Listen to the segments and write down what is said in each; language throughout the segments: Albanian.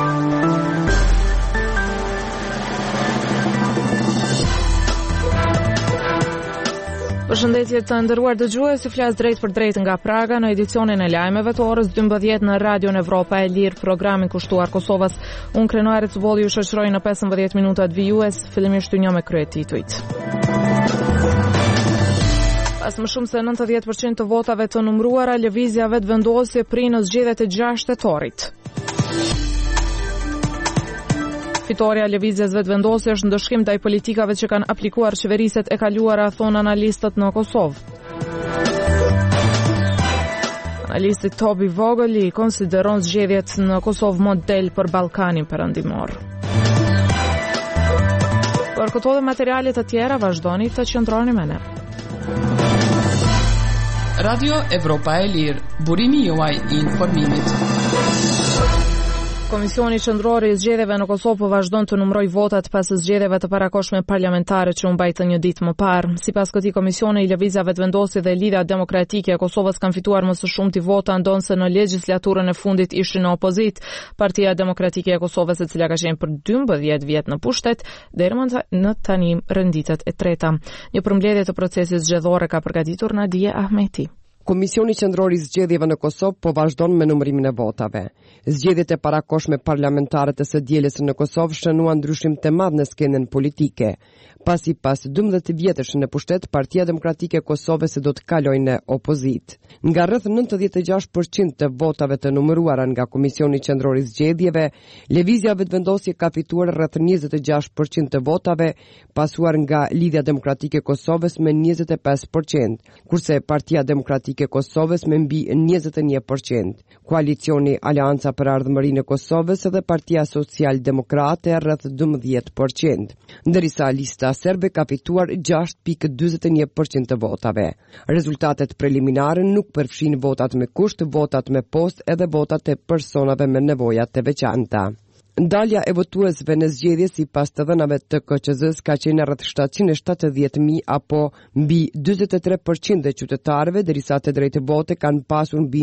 Përshëndetje të nderuar dëgjues, si flas drejt për drejt nga Praga në edicionin e lajmeve të orës 12 në Radion Evropa e Lirë, programin kushtuar Kosovës. Unë Krenuari Cubolli ju shoqëroj në 15 minutat vijues, fillimisht të njoh me kryetitujt. Pas më shumë se 90% të votave të numëruara, lëvizja vetëvendosje pri në zgjedhjet e 6 shtetorit. Fitoria e lëvizjes vetëvendosje është ndëshkim ndaj politikave që kanë aplikuar qeveriset e kaluara, thonë analistët në Kosovë. Analisti Tobi Vogël konsideron zgjedhjet në Kosovë model për Ballkanin Perëndimor. Për këto dhe materiale të tjera vazhdoni të qëndroni me ne. Radio Evropa e Lirë, burimi juaj i informimit. Komisioni Qendror i Zgjedhjeve në Kosovë po vazhdon të numërojë votat pas zgjedhjeve të parakohshme parlamentare që u mbajtën një ditë më parë. Sipas këtij komisioni, lëvizja vetëvendosje dhe Lidhja Demokratike e Kosovës kanë fituar më së shumti vota, ndonse në legjislaturën e fundit ishin në opozitë. Partia Demokratike e Kosovës, e cila ka qenë për 12 vjet në pushtet, deri në tani renditet e treta. Një përmbledhje të procesit zgjedhor ka përgatitur Nadia Ahmeti. Komisioni Qendror i Zgjedhjeve në Kosovë po vazhdon me numërimin e votave. Zgjedhjet e parakohshme parlamentare të së dielës në Kosovë shënuan ndryshim të madh në skenën politike. Pasi pas 12 vjetësh në pushtet, Partia Demokratike e Kosovës do të kalojë në opozitë. Nga rreth 96% të votave të numëruara nga Komisioni Qendror i Zgjedhjeve, lëvizja vetëvendosje ka fituar rreth 26% të votave, pasuar nga Lidhja Demokratike e Kosovës me 25%, kurse Partia Demokratike e Kosovës me mbi 21%. Koalicioni Aleanca për Ardhmërinë e Kosovës dhe Partia Social-Demokrate rreth 12%, ndërsa lista serbe ka fituar 6.41% të votave. Rezultatet preliminare nuk përfshin votat me kusht, votat me post edhe votat e personave me nevoja të veçanta. Ndalja e votuesve në zgjedhje sipas të dhënave të KQZ-s ka qenë rreth 770.000 apo mbi 43% e qytetarëve, derisa të drejtë vote kanë pasur mbi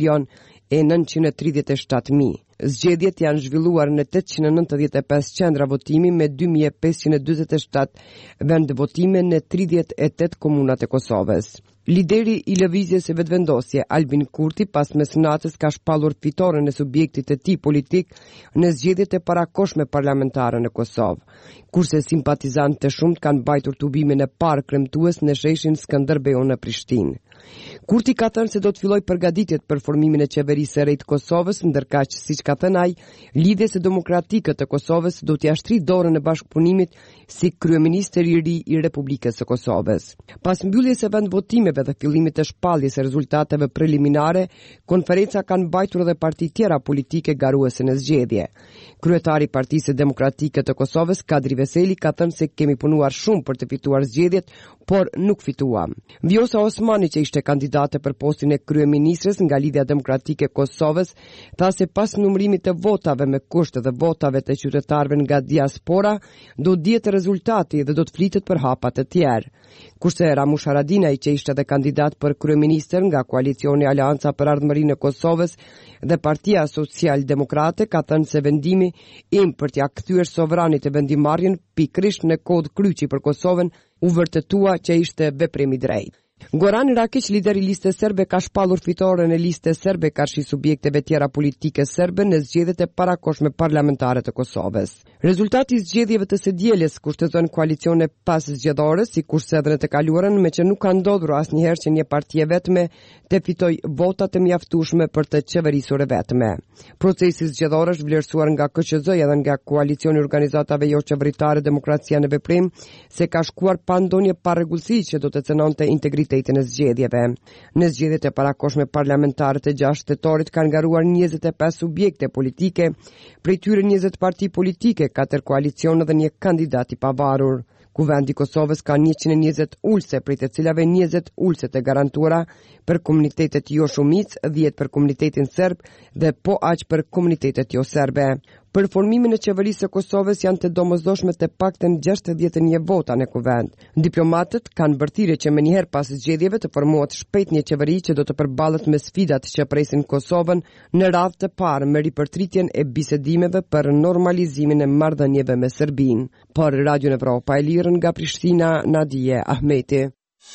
1.937.000. Zgjedhjet janë zhvilluar në 895 qendra votimi me 2547 vend votime në 38 komunat e Kosovës. Lideri i lëvizjes së vetëvendosje, Albin Kurti, pas mesnatës ka shpallur fitoren e subjektit të tij politik në zgjedhjet e parakohshme parlamentare në Kosovë, kurse simpatizantë të shumt kanë mbajtur tubimin e parë kremtues në sheshin Skënderbeu në Prishtinë. Kurti ka thënë se do të fillojë përgatitjet për formimin e qeverisë së re të Kosovës, ndërkaq siç ka thënë ai, Lidhja Demokratike të Kosovës do t'i ashtrijë dorën e bashkëpunimit si kryeministër i ri i Republikës së Kosovës. Pas mbylljes së vendvotimeve dhe fillimit të shpalljes së rezultateve preliminare, konferenca kanë mbajtur edhe parti tjera politike garuese në zgjedhje. Kryetari i Partisë Demokratike të Kosovës, Kadri Veseli, ka thënë se kemi punuar shumë për të fituar zgjedhjet, por nuk fituam. Vjosa Osmani, që ishte kandidate për postin e kryeministres nga Lidhja Demokratike e Kosovës, tha se pas numërimit të votave me kusht dhe votave të qytetarëve nga diaspora, do dihet rezultati dhe do të flitet për hapat e tjerë. Kurse Ramush Haradinaj, që ishte edhe kandidat për kryeministër nga koalicioni Aleanca për Ardhmërinë e Kosovës dhe Partia Social-Demokrate, ka thënë se vendimi im për t'ia kthyer sovranit e vendimarrjen pikërisht në kod kryqi për Kosovën u vërtetua që ishte veprim i drejtë. Goran Rakić, lideri i listës serbe, ka shpallur fitoren e listës serbe karshi subjekteve tjera politike serbe në zgjedhjet e parakohshme parlamentare të Kosovës. Rezultati i zgjedhjeve të së dielës kushtozon koalicione pas zgjedhore, sikurse edhe në të kaluarën, me që nuk ka ndodhur asnjëherë që një parti e vetme të fitojë vota të mjaftueshme për të qeverisur e vetme. Procesi zgjedhor është vlerësuar nga KQZ-ja dhe nga koalicioni i organizatave jo qeveritare Demokracia në Veprim se ka shkuar pa ndonjë parregullsi që do të cënonte integritetin e zgjedhjeve. Në zgjedhjet e parakohshme parlamentare të 6 shtetorit kanë ngaruar 25 subjekte politike, prej tyre 20 parti politike, 4 koalicione dhe një kandidat i pavarur. Kuvendi i Kosovës ka 120 ulse, prej të cilave 20 ulse të garantuara për komunitetet jo shumicë, 10 për komunitetin serb dhe po aq për komunitetet jo serbe. Për formimin e qeverisë së Kosovës janë të domosdoshme të paktën 61 vota në kuvend. Diplomatët kanë bërthirrje që menjëherë pas zgjedhjeve të formohet shpejt një qeveri që do të përballet me sfidat që presin Kosovën në radhë të parë me ripërtritjen e bisedimeve për normalizimin e marrëdhënieve me Serbinë. Për Radio Evropa e Lirë nga Prishtina, Nadije Ahmeti.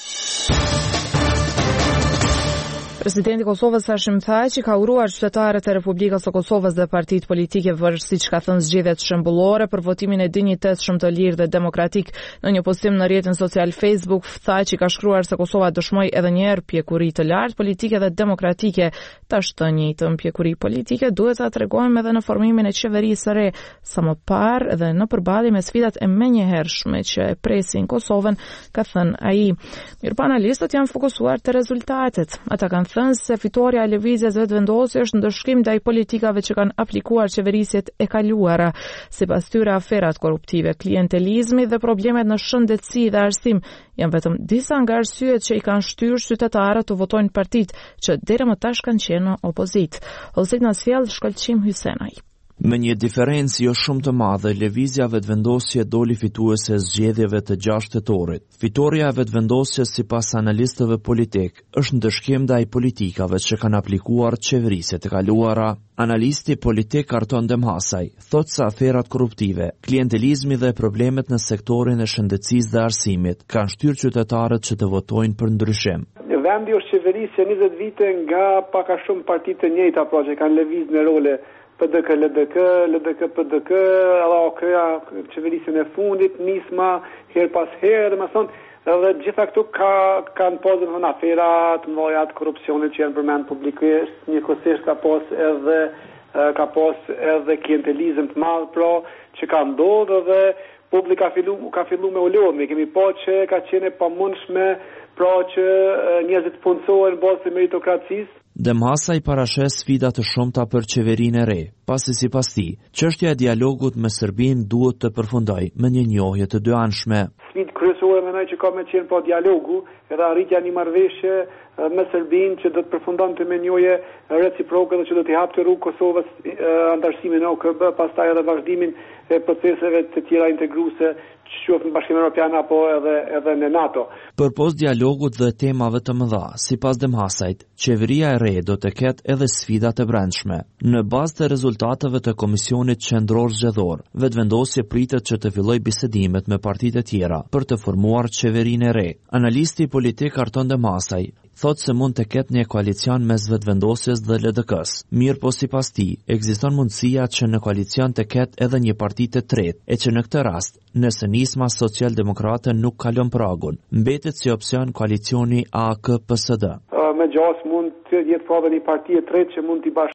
Presidenti i Kosovës Hashim Thaçi ka uruar qytetarët e Republikës së Kosovës dhe partitë politike siç ka thënë zgjedhjet shembullore për votimin e dinjitetshëm të lirë dhe demokratik. Në një postim në rrjetin social Facebook, Thaçi ka shkruar se Kosova dëshmoi edhe një herë pjekuri të lartë politike dhe demokratike. Tash të njëjtën pjekuri politike duhet ta tregojmë edhe në formimin e qeverisë së re, sa më parë dhe në përballje me sfidat e menjëhershme që e presin Kosovën, ka thënë ai. Mirë, analistët janë fokusuar te rezultatet. Ata kanë thënë se fitoria e lëvizjes vetëvendosje është ndëshkim ndaj politikave që kanë aplikuar qeverisjet e kaluara. Sipas tyre, aferat korruptive, klientelizmi dhe problemet në shëndetësi dhe arsim janë vetëm disa nga arsyet që i kanë shtyrë qytetarët të votojnë partitë që deri më tash kanë qenë në opozitë. Ose në sjell Shkëlqim Hysenaj. Me një diferencë jo shumë të madhe, lëvizja vetëvendosje doli fituese e zgjedhjeve të 6 tetorit. Fitoria e vetëvendosjes sipas analistëve politik është ndëshkim ndaj politikave që kanë aplikuar qeverisjet e kaluara. Analisti politik Arton Demhasaj thotë se aferat korruptive, klientelizmi dhe problemet në sektorin e shëndetësisë dhe arsimit kanë shtyrë qytetarët që të votojnë për ndryshim. Vendi është qeverisje 20 vite nga pak a shumë partitë të njëjta, pra që kanë lëvizur në role PDK, LDK, PDK, AKA, qeverisjen e fundit, nisma, her pas herë, dhe më thonë, edhe gjitha këtu kanë posë në aferat, mëdha të korrupsionit që janë përmend publikisht, njëkohësisht ka pas edhe klientelizëm të madh, pra që ka ndodhur dhe publika ka fillu me ulëmi. Kemi pa që ka qenë e pamundshme, pra që njerëzit punësohen bazë të meritokracisë. Demhasaj parashes sfida të shumta për qeverinë e re, pasi sipas tij, çështja e dialogut me Serbinë duhet të përfundojë me një njohje të dyanshme. Sfidë kryesore mendoj që ka me qenë pa dialogu, edhe arritja një marrëveshje me Serbinë që do të përfundonte me njohje reciproke dhe që do t'i hapte rrugë Kosovës antarësimin në OKB, pastaj edhe vazhdimin e proceseve të tjera integruese, qoftë në Bashkimin Evropian apo edhe në NATO. Përpos dialogut dhe temave të mëdha, sipas Demhasajt, qeveria e re do të ketë edhe sfidat e brendshme. Në bazë të rezultateve të Komisionit Qendror Zgjedhor, vetëvendosje pritet që të fillojë bisedimet me partitë e tjera për të formuar qeverinë e re. Analisti politik Arton Demhasaj thotë se mund të ketë një koalicion mes vetëvendosjes dhe LDK-s. Mirë po sipas tij, ekziston mundësia që në koalicion të ketë edhe një parti të tretë, e që në këtë rast, nëse nisma socialdemokrate nuk kalon pragun, mbetet si opsion koalicioni AK-PSD. Me gjas mund të jetë prapë një parti e tretë që mund t'i